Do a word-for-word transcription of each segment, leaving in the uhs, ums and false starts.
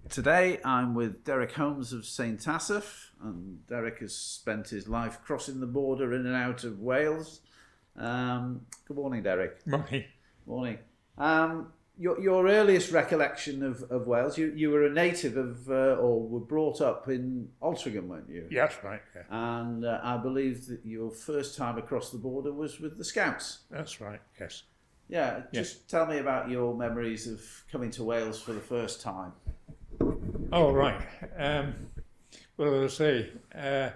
Today I'm with Derek Holmes of Saint Asaph, and Derek has spent his life crossing the border in and out of Wales. Um, good morning, Derek. Morning. Morning. Um, your, your earliest recollection of, of Wales, you, you were a native of, uh, or were brought up in Altrincham, weren't you? Yeah, that's right. Yeah. And uh, I believe that your first time across the border was with the Scouts. That's right, yes. Yeah, Yes. just tell me about your memories of coming to Wales for the first time. Oh, right. Um, well, as I say, uh,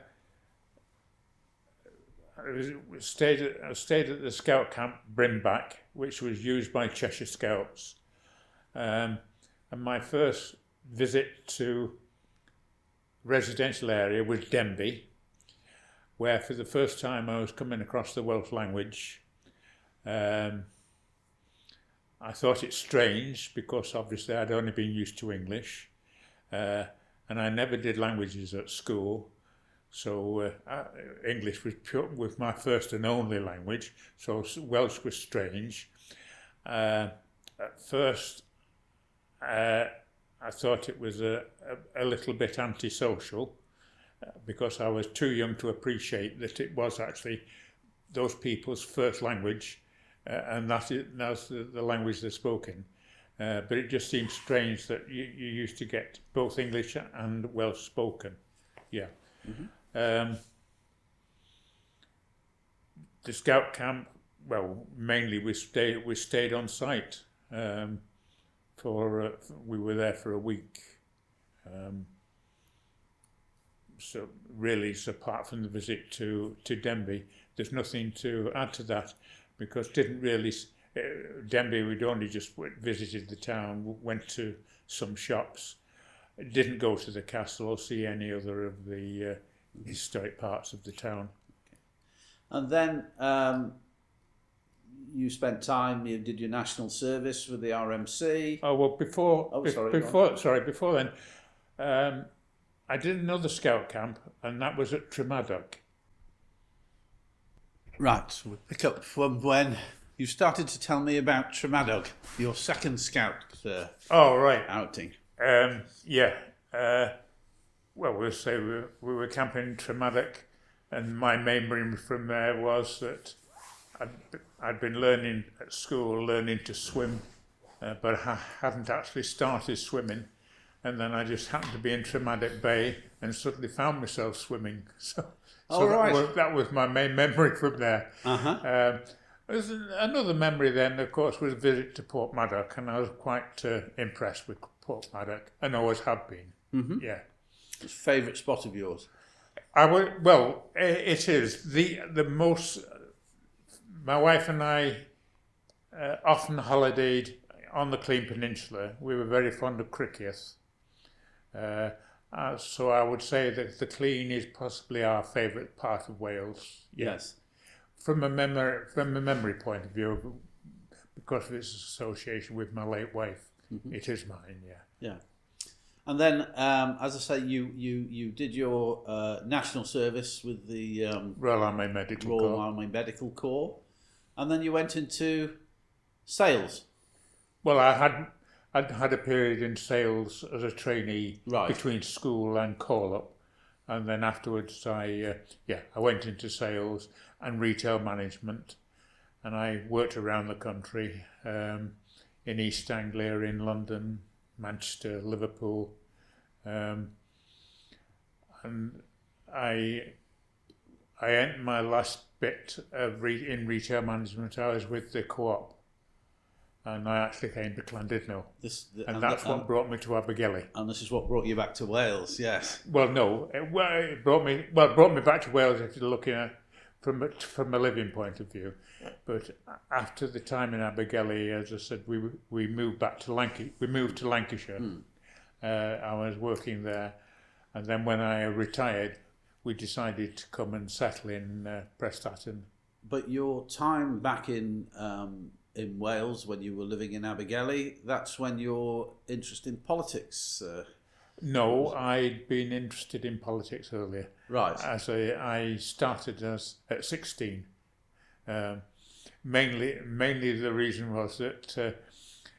I was, stayed, at, I stayed at the Scout Camp Brimback, which was used by Cheshire Scouts. Um, and my first visit to residential area was Denbigh, where for the first time I was coming across the Welsh language. Um, I thought it strange because obviously I'd only been used to English. Uh, and I never did languages at school, so uh, I, English was pure, was my first and only language, so Welsh was strange. Uh, at first, uh, I thought it was a, a, a little bit antisocial, uh, because I was too young to appreciate that it was actually those people's first language, uh, and that is, that's the, the language they're spoken. Uh, but it just seems strange that you, you used to get both English and Welsh spoken. Yeah. Mm-hmm. Um, the Scout camp, well, mainly we stayed we stayed on site. Um, for uh, we were there for a week. Um, so really, so apart from the visit to to Denbigh, there's nothing to add to that, because didn't really. Uh, Denbigh, we'd only just visited the town, went to some shops, didn't go to the castle or see any other of the uh, historic parts of the town. Okay. And then um, you spent time, you did your national service with the R M C. Oh, well, before, oh, be- sorry, before, sorry, before then, um, I did another scout camp, and that was at Tremadog. Right, so we'll pick up from when you started to tell me about Tremadog, your second scout uh, oh, right. outing. Um, yeah. Uh, well, we'll say we were, we were camping in Tremadog, and my memory from there was that I'd, I'd been learning at school, learning to swim, uh, but I hadn't actually started swimming. And then I just happened to be in Tremadog Bay and suddenly found myself swimming. So, oh, so right. that, was, that was my main memory from there. Uh-huh. Um, There's another memory then, of course, was a visit to Portmadog, and I was quite uh, impressed with Portmadog, and always have been. Mm-hmm. Yeah. Favourite spot of yours? I would, well, it is the the most. My wife and I uh, often holidayed on the Clean Peninsula. We were very fond of Criccieth, uh, uh, so I would say that the Clean is possibly our favourite part of Wales. Yeah. Yes. From a memory, from a memory point of view, because of its association with my late wife, mm-hmm. It is mine. Yeah. Yeah. And then, um, as I say, you you you did your uh, national service with the um, Royal Army Medical Royal Corps. Army Medical Corps, and then you went into sales. Well, I had I'd had a period in sales as a trainee, right. between school and call up, and then afterwards I uh, yeah I went into sales and retail management, and I worked around the country, um, in East Anglia, in London, Manchester, Liverpool, um, and I I entered my last bit of re- in retail management. I was with the Co-op, and I actually came to Llandudno, this, the, and, and that's the, what and, brought me to Abergele. And this is what brought you back to Wales. Yes. Well, no, it, well, it brought me well it brought me back to Wales if you're looking at from a, from a living point of view. But after the time in Abergele, as I said, we we moved back to Lancashire. We moved to Lancashire. Hmm. Uh, I was working there, and then when I retired, we decided to come and settle in uh, Prestatyn. But your time back in um, in Wales, when you were living in Abergele, that's when your interest in politics. Uh, No, I'd been interested in politics earlier. Right. As I, I started as at sixteen. Um, mainly, mainly the reason was that uh,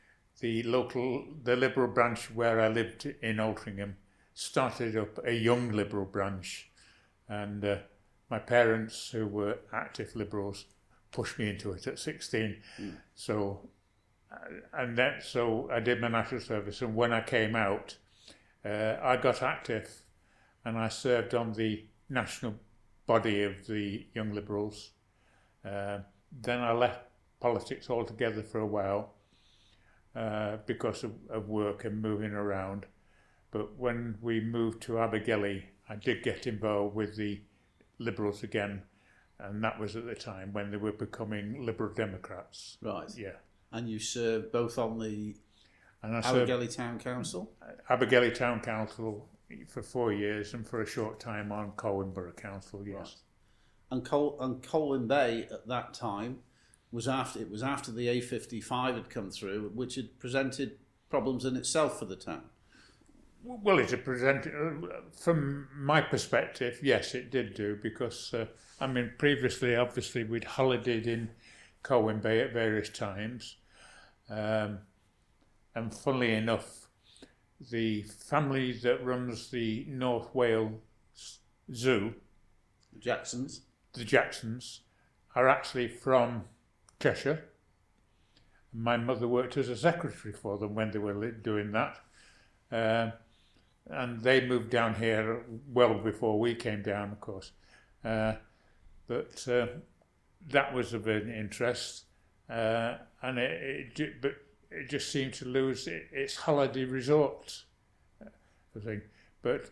the local, the Liberal branch where I lived in Altrincham started up a young Liberal branch, and uh, my parents, who were active Liberals, pushed me into it at sixteen. Mm. So, and then so I did my national service, and when I came out, uh, I got active, and I served on the national body of the Young Liberals. Uh, then I left politics altogether for a while uh, because of, of work and moving around. But when we moved to Abergele, I did get involved with the Liberals again, and that was at the time when they were becoming Liberal Democrats. Right. Yeah. And you served both on the and I Abergele Town Council? Abergele Town Council for four years, and for a short time on Colwyn Borough Council, yes. Right. And, Col- and Colwyn Bay at that time was after it was after the A fifty-five had come through, which had presented problems in itself for the town. Well, it had presented, from my perspective, yes, it did do, because uh, I mean, previously, obviously, we'd holidayed in Colwyn Bay at various times, um, and funnily enough, the family that runs the North Wales Zoo, the Jacksons, the Jacksons, are actually from Cheshire. My mother worked as a secretary for them when they were doing that. Uh, and they moved down here well before we came down, of course. Uh, but uh, that was of an interest. Uh, and it, it, but it just seemed to lose its holiday resort thing. But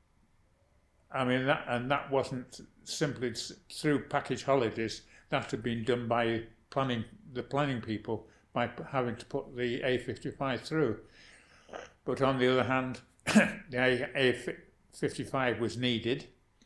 I mean, that, and that wasn't simply through package holidays. That had been done by planning, the planning people, by having to put the A fifty-five through. But on the other hand, the A fifty-five was needed,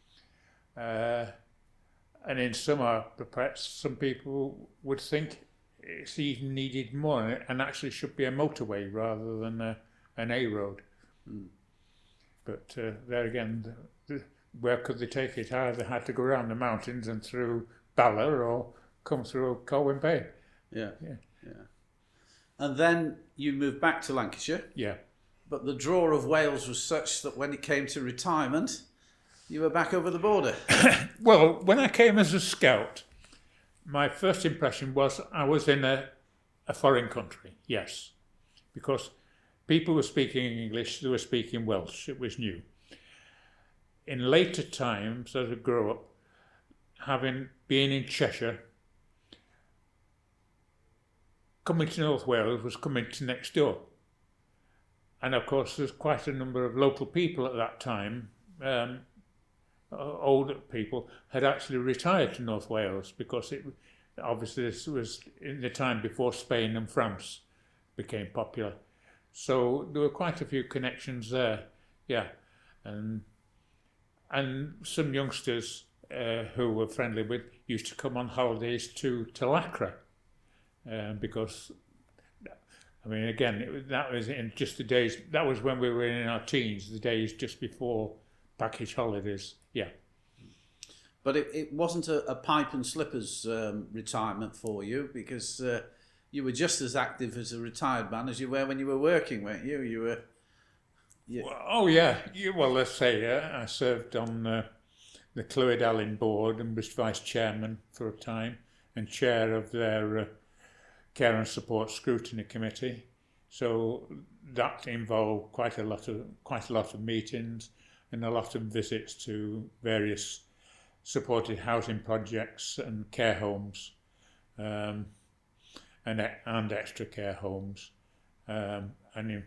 uh, and in some perhaps some people would think it's even needed more, and actually should be a motorway rather than a, an A road. Mm. But uh, there again, the, the, where could they take it? Either had to go around the mountains and through Bala, or come through Colwyn Bay. Yeah, yeah, yeah. And then you moved back to Lancashire. Yeah. But the draw of Wales was such that when it came to retirement, you were back over the border. Well, when I came as a scout, my first impression was I was in a, a foreign country, yes. Because people were speaking English, they were speaking Welsh, it was new. In later times, as I grew up, having been in Cheshire, coming to North Wales was coming to next door. And of course, there's quite a number of local people at that time, um, older people, had actually retired to North Wales, because it obviously this was in the time before Spain and France became popular. So there were quite a few connections there, yeah. And, and some youngsters uh, who were friendly with used to come on holidays to, to Lacra, uh, because I mean, again, it, that was in just the days, that was when we were in our teens, the days just before package holidays, yeah. But it, it wasn't a, a pipe and slippers um, retirement for you, because uh, you were just as active as a retired man as you were when you were working, weren't you? You were... You... Well, oh, yeah. You, well, let's say uh, I served on uh, the Clwyd Allen board and was vice chairman for a time, and chair of their... Uh, Care and Support Scrutiny Committee, so that involved quite a lot of quite a lot of meetings and a lot of visits to various supported housing projects and care homes, um, and and extra care homes, um, and in,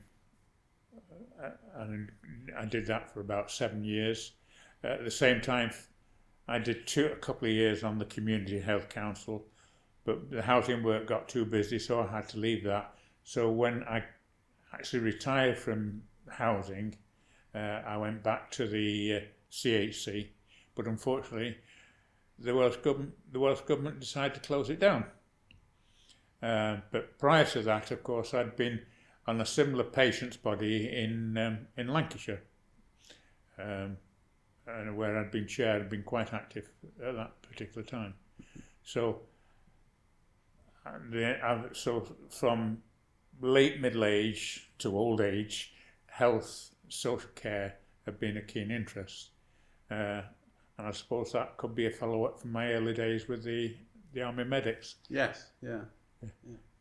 and I did that for about seven years. At the same time, I did two a couple of years on the Community Health Council. But the housing work got too busy, so I had to leave that. So when I actually retired from housing, uh, I went back to the uh, C H C. But unfortunately, the Welsh government, the Welsh government decided to close it down. Uh, but prior to that, of course, I'd been on a similar patients body in um, in Lancashire, um, and where I'd been chair and been quite active at that particular time. So. The, uh, so from late middle age to old age, health, social care have been a keen interest. Uh, and I suppose that could be a follow-up from my early days with the, the Army Medics. Yes, yeah. yeah.